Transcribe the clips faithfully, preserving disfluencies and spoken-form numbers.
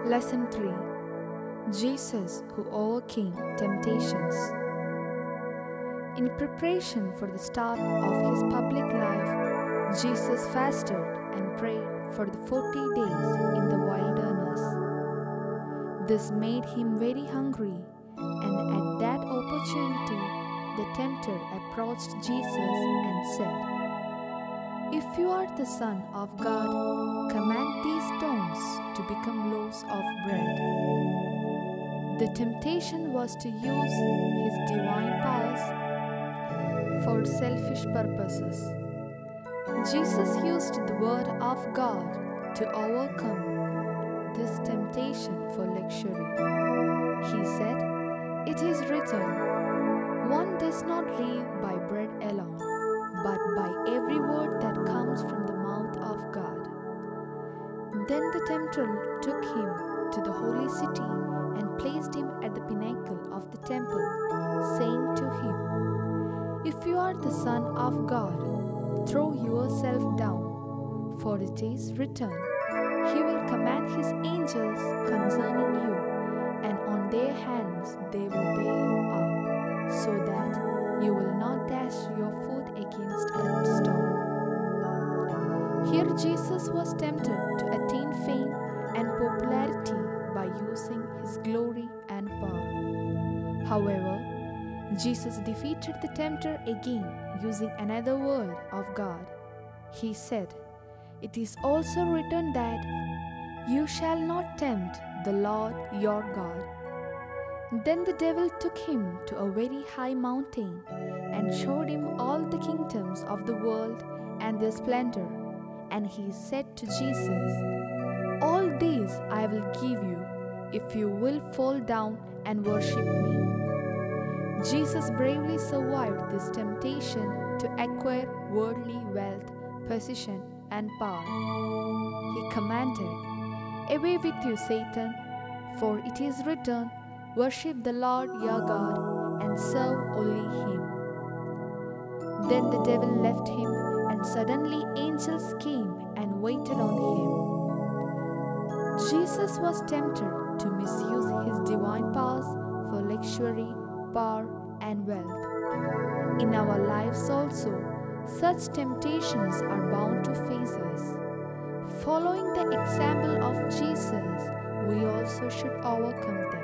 Lesson three. Jesus who overcame temptations. In preparation for the start of his public life, Jesus fasted and prayed for the forty days in the wilderness. This made him very hungry, and at that opportunity, the tempter approached Jesus and said, "If you are the Son of God, command these stones to become loaves of bread." The temptation was to use his divine powers for selfish purposes. Jesus used the Word of God to overcome this temptation for luxury. He said, "It is written, one does not live by bread alone, but by every word that comes from the mouth of God." Then the tempter took him to the holy city and placed him at the pinnacle of the temple, saying to him, "If you are the Son of God, throw yourself down, for it is written, He will command His angels concerning you, and on their hands they will bear you up, so that you will not dash your foot against a stone." Here Jesus was tempted to attain fame and popularity by using his glory and power. However, Jesus defeated the tempter again using another word of God. He said, "It is also written that you shall not tempt the Lord your God." Then the devil took him to a very high mountain and showed him all the kingdoms of the world and their splendor. And he said to Jesus, "All these I will give you if you will fall down and worship me." Jesus bravely survived this temptation to acquire worldly wealth, position, and power. He commanded, "Away with you, Satan, for it is written, Worship the Lord your God and serve only Him." Then the devil left him, and suddenly angels came and waited on him. Jesus was tempted to misuse his divine powers for luxury, power, and wealth. In our lives also, such temptations are bound to face us. Following the example of Jesus, we also should overcome them.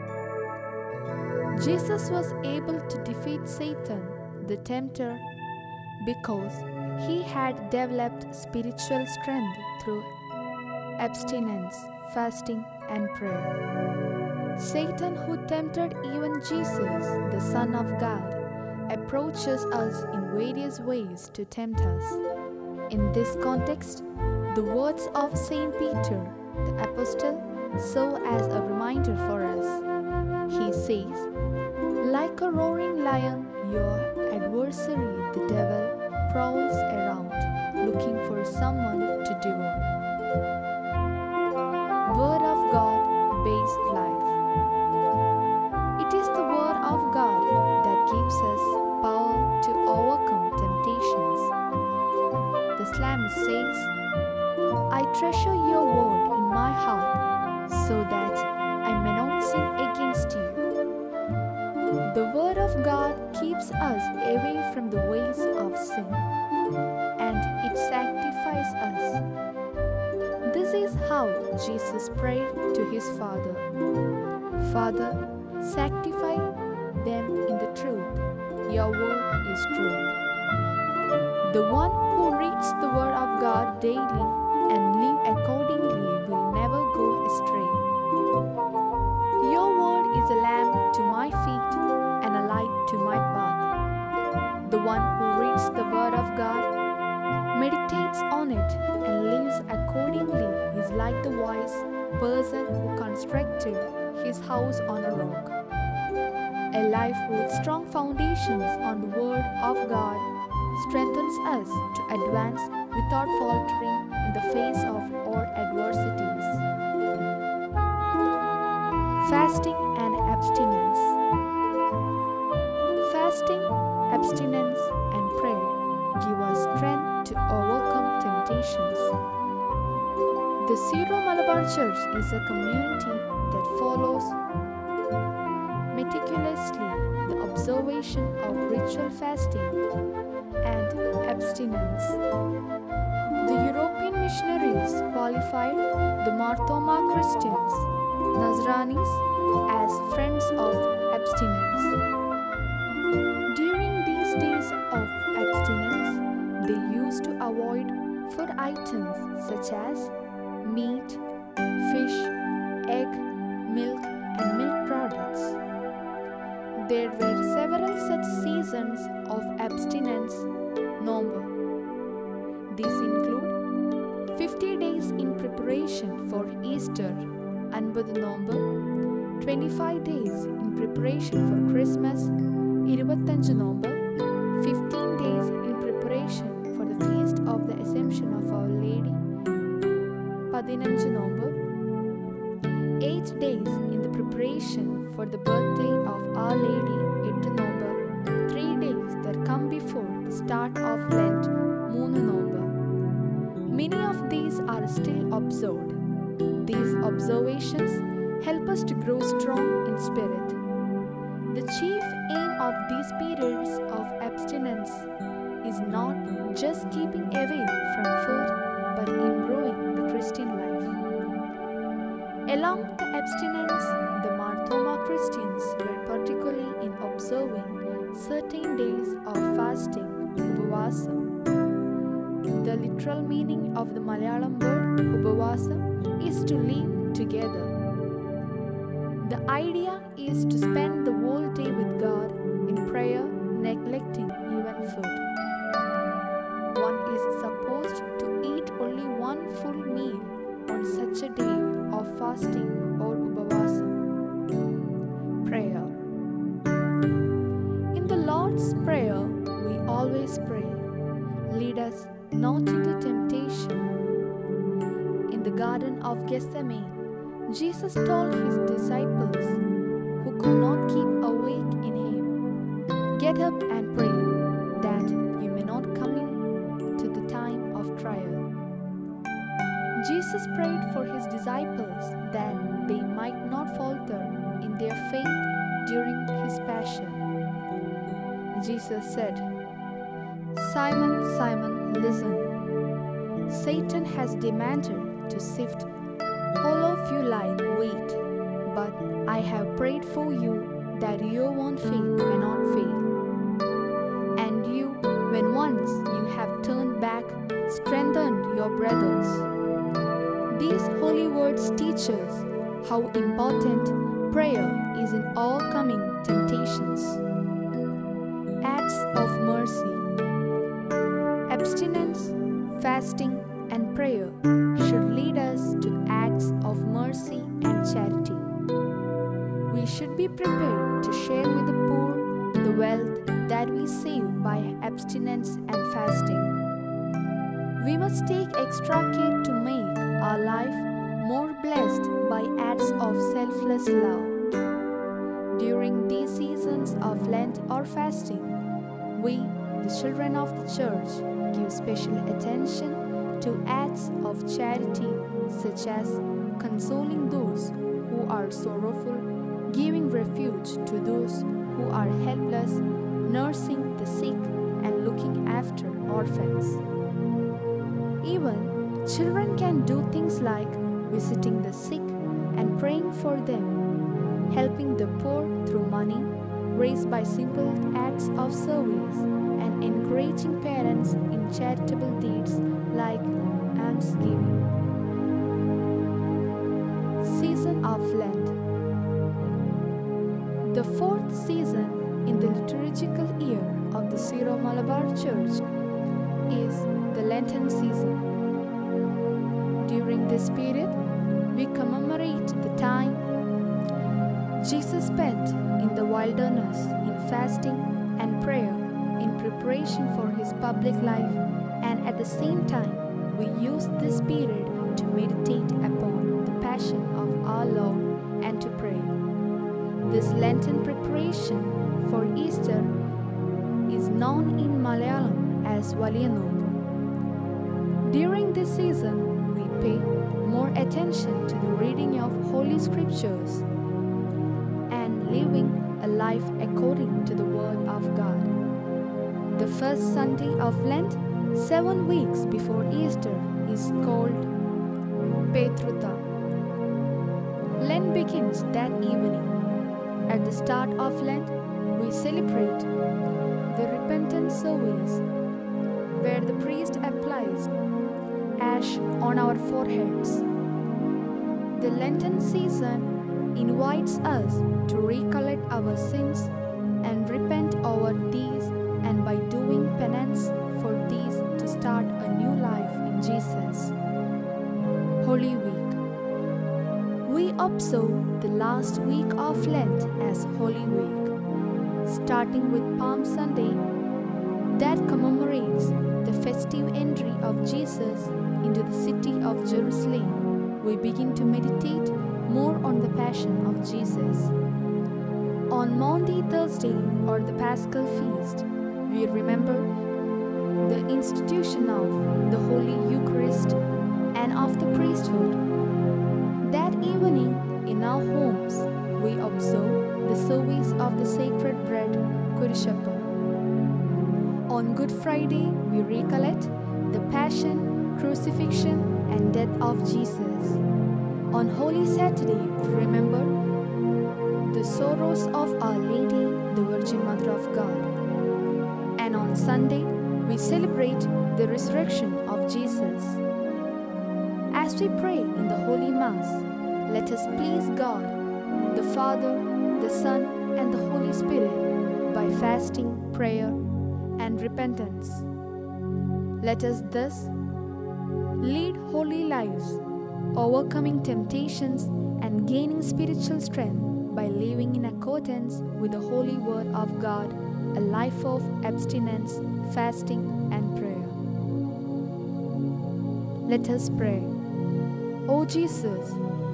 Jesus was able to defeat Satan, the tempter, because he had developed spiritual strength through abstinence, fasting, and prayer. Satan, who tempted even Jesus, the Son of God, approaches us in various ways to tempt us. In this context, the words of Saint Peter, the Apostle, serve as a reminder for us. He says, "Like a roaring lion, your adversary, the devil, prowls around, looking for someone to devour." Word of God based life. It is the Word of God that gives us power to overcome temptations. The psalmist says, "I treasure your word in my heart, so that I may not sin against you." The Word of God keeps us away from the ways of sin, and it sanctifies us. This is how Jesus prayed to his Father, "Father, sanctify them in the truth. Your word is truth." The one who reads the Word of God daily and live accordingly will never go astray. Your word is a lamp to my feet and a light to my path. The one who reads the Word of God, meditates on it, and lives accordingly is like the wise person who constructed his house on a rock. A life with strong foundations on the Word of God strengthens us to advance without faltering in the face of all adversities. Fasting and abstinence. Fasting, abstinence, and prayer give us strength to overcome temptations. The Syro-Malabar Church is a community that follows meticulously the observation of ritual fasting and abstinence. The European missionaries qualified the Marthoma Christians, Nazranis, as friends of abstinence. During these days of abstinence, they used to avoid food items such as meat, fish, egg, milk, and milk products. There were several such seasons of abstinence number. These include fifty days in preparation for Easter, Anbad Nomber, twenty-five days in preparation for Christmas, ഇരുപത്തഞ്ച് Nomber, fifteen days in preparation for the feast of the Assumption of Our Lady, പതിനഞ്ച് Nomber, eight days in the preparation for the birthday of Our Lady, എട്ട് Nomber, three days that come before the start of Lent, മൂന്ന് Nomber. Many of these are still observed. These observations help us to grow strong in spirit. The chief aim of these periods of abstinence is not just keeping away from food, but improving the Christian life. Along the abstinence, the Marthoma Christians were particularly in observing certain days of fasting, Upavasam. The literal meaning of the Malayalam word Upavasam is to live together. The idea is to spend the whole day with God in prayer, neglecting even food. One is supposed to eat only one full meal on such a day of fasting or Upavasam. Prayer. In the Lord's Prayer, we always pray, "Lead us not into temptation." In the Garden of Gethsemane, Jesus told his disciples who could not keep awake in him, "Get up and pray, that you may not come into the time of trial." Jesus prayed for his disciples that they might not falter in their faith during his passion. Jesus said, "Simon, Simon, listen. Satan has demanded to sift all of you like wheat, but I have prayed for you that your own faith may not fail. And you, when once you have turned back, strengthen your brothers." These holy words teach us how important prayer is in all coming temptations. Acts of mercy. Abstinence, fasting, and prayer should lead us to acts of mercy and charity. We should be prepared to share with the poor the wealth that we save by abstinence and fasting. We must take extra care to make our life more blessed by acts of selfless love. During these seasons of Lent or fasting, we, the children of the Church, give special attention to acts of charity such as consoling those who are sorrowful, giving refuge to those who are helpless, nursing the sick, and looking after orphans. Even children can do things like visiting the sick and praying for them, helping the poor through money raised by simple acts of service, and encouraging parents in charitable deeds like almsgiving. Season of Lent. The fourth season in the liturgical year of the Syro-Malabar Church is the Lenten season. During this period, we commemorate the time Jesus spent in the wilderness in fasting and prayer in preparation for his public life, and at the same time, we use this period to meditate upon the passion of our Lord and to pray. This Lenten preparation for Easter is known in Malayalam as Valiya Nonbu. During this season, we pay more attention to the reading of Holy Scriptures and living a life according to the Word of God. The first Sunday of Lent, seven weeks before Easter, is called Petrutha. Lent begins that evening. At the start of Lent, we celebrate the repentance service, where the priest applies ash on our foreheads. The Lenten season invites us to recollect our sins and repent over these, and by doing penance for these, to start a new life in Jesus. Holy Week. We observe the last week of Lent as Holy Week, starting with Palm Sunday, that commemorates the festive entry of Jesus into the city of Jerusalem. We begin to meditate more on the Passion of Jesus. On Maundy Thursday, or the Paschal Feast, we remember the institution of the Holy Eucharist and of the priesthood. That evening, in our homes, we observe the service of the sacred bread, Kurishapam. On Good Friday, we recollect the Passion, Crucifixion, and death of Jesus. On Holy Saturday, we remember the sorrows of Our Lady, the Virgin Mother of God. And on Sunday, we celebrate the resurrection of Jesus. As we pray in the Holy Mass, let us please God, the Father, the Son, and the Holy Spirit by fasting, prayer, and repentance. Let us thus lead holy lives, overcoming temptations and gaining spiritual strength by living in accordance with the holy Word of God, a life of abstinence, fasting, and prayer. Let us pray. O Jesus,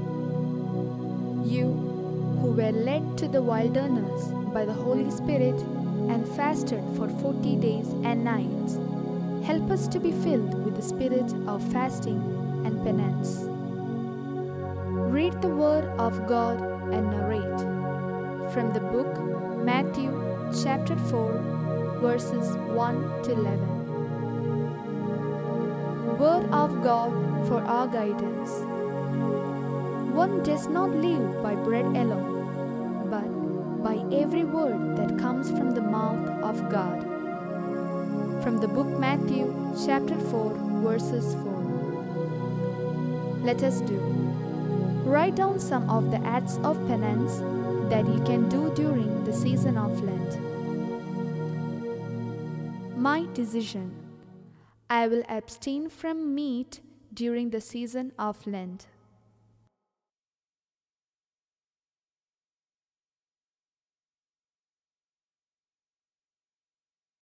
you who were led to the wilderness by the Holy Spirit and fasted for forty days and nights, help us to be filled with the spirit of fasting and penance. Read the Word of God and narrate. From the book Matthew chapter four, verses one to eleven. Word of God for our guidance. One does not live by bread alone, but by every word that comes from the mouth of God. From the book Matthew chapter four, verses four. Let us do. Write down some of the acts of penance that you can do during the season of Lent. My decision. I will abstain from meat during the season of Lent.